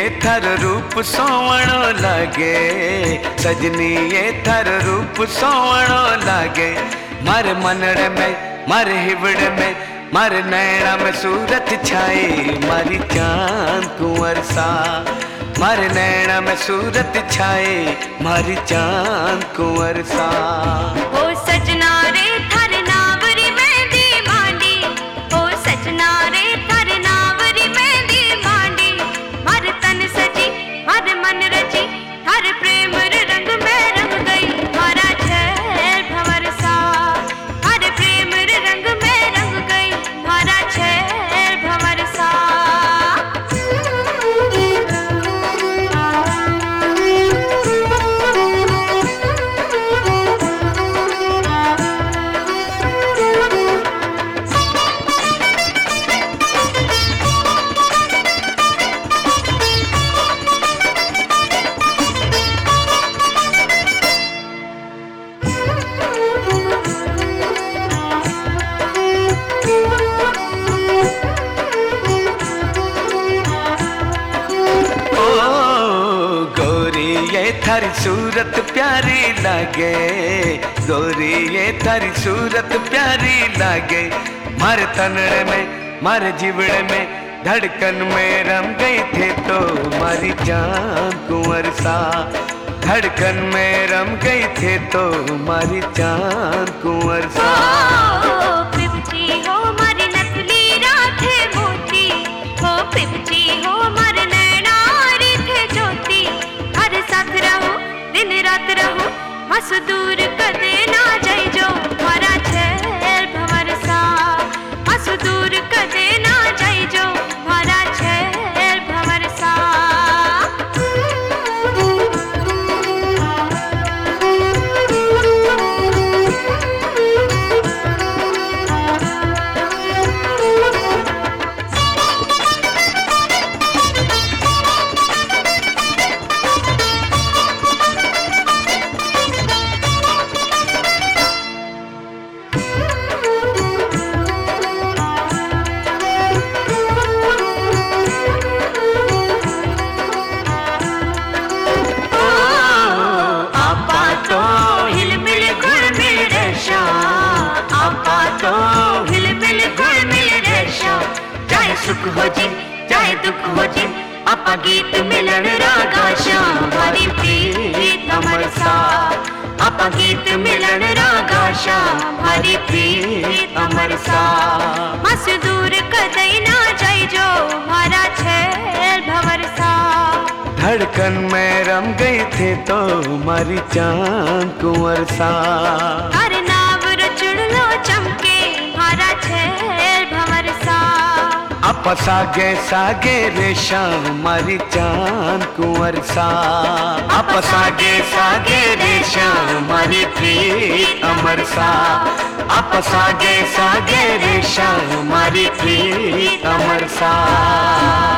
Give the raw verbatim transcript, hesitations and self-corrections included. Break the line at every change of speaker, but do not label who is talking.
थर रूप सोवणो लागे, सजनी ये थर रूप सोवणो लागे। मारे मनड़ में मारे हिवड़ में मारे नैना में सूरत छाए, मारी चांद कुंवर सा। मारे नैना में सूरत छाए, मारी चांद कुंवर सा।
ओ सजना रे थर नावरी मेहंदी मांडी, ओ सजना रे थर नावरी मेहंदी मांडी। मारे तन सजी मारे मन रची, हर प्रेम रंग में रंग गई, मारा छैल भंवर सा। हर प्रेम रंग में रंग गई, मारा छैल भंवर सा।
थारी सूरत प्यारी लागे, गोरी ये थारी सूरत प्यारी लागे। मारे तनड़े में मारे जीवड़े में धड़कन में रम गई थे तो मारी चांद कुंवर सा। धड़कन में रम गई थे तो मारी चांद कुंवर सा।
हो पिपची हो मारी नथली राधे मोती, हो पिपची हो मारे नैना थे ज्योति। हर साथ रहो दिन रात रहो, हंस दूर कदे ना जाई जो, मारा छैल भंवर सा। हंस दूर कदे ना जाई जो, मारा छैल भंवर सा। सुख हो जी चाहे दुख हो जी, आपा गीत मिलन रागाशा। हमारी प्रीत अमर सा, आपा गीत मिलन रागाशा। हमारी प्रीत अमर सा। हंस दूर कदई ना जाई जो, मारा छैल भंवर सा।
धड़कन में रम गई थे तो मारी चांद कुंवर सा।
हर नाव चुड़ लो चमके, मारा छैल भंवर सा।
आप सागे सागे रेशा मारी चांद कुंवर सा। आप सागे सागे रेशा मारी प्रीत अमर सा। आप सागे सागे रेशा मारी प्रीत अमर सा।